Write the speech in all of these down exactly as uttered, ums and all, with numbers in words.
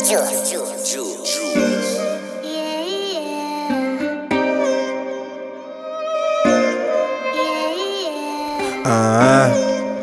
Jules, Jules, Jules, Jules. Yeah, yeah. Yeah, yeah. Uh,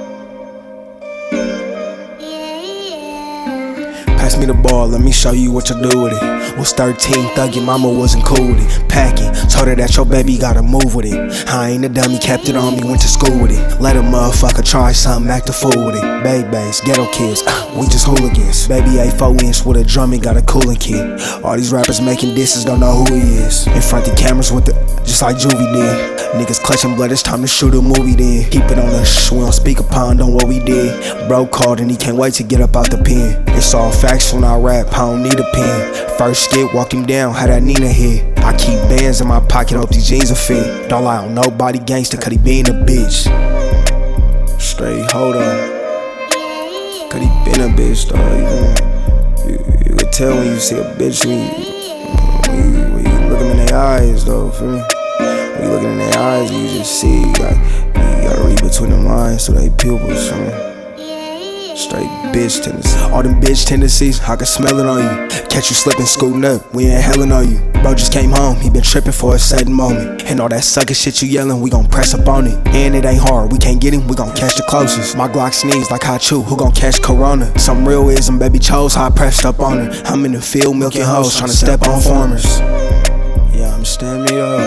Yeah, yeah. Pass me the ball, let me show you what you do with it. Was thirteen, thuggin', mama wasn't cool with it. Packing, told her that your baby gotta move with it. I ain't a dummy, kept it on me, went to school with it. Let a motherfucker try something, act a fool with it. Babies, ghetto kids, uh, we just hooligans. Baby ain't four inch with a drum and got a cooling kit. All these rappers making disses don't know who he is. In front of cameras with the, just like Juvie did. Niggas clutching blood, it's time to shoot a movie then. Keep it on us, we don't speak upon on what we did. Bro called and he can't wait to get up out the pen. It's all facts when I rap, I don't need a pen. First skit, walk him down, had that Nina hit. I keep bands in my pocket, hope these jeans are fit. Don't lie on nobody gangster, cause he been a bitch. Straight, hold on. Cause he been a bitch, though. You, you, you can tell when you see a bitch, when you, when you, when you look them in their eyes, though, feel me? When you looking in their eyes, you just see, you gotta, you gotta read between the lines through their pupils, feel me? Straight bitch tendencies. All them bitch tendencies, I can smell it on you. Catch you slipping, scooting up, we ain't hellin' on you. Bro just came home, he been trippin' for a sudden moment. And all that sucker shit you yellin', we gon' press up on it. And it ain't hard, we can't get him, we gon' catch the closest. My Glock sneeze like I chew, who gon' catch Corona? Some realism, baby chose how I pressed up on her. I'm in the field milking hoes, tryna step on farmers. Yeah, I'm stand me up.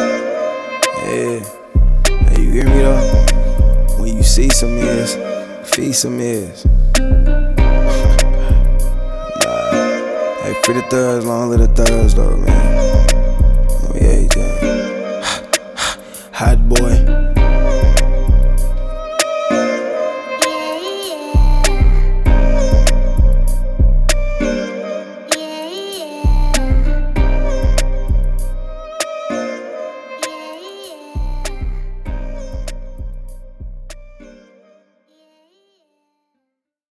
Yeah, hey, you hear me though? When you see some is, feed some is. Hey, free the thugs, long live the thugs, though, man. Oh, yeah, yeah. Hot boy.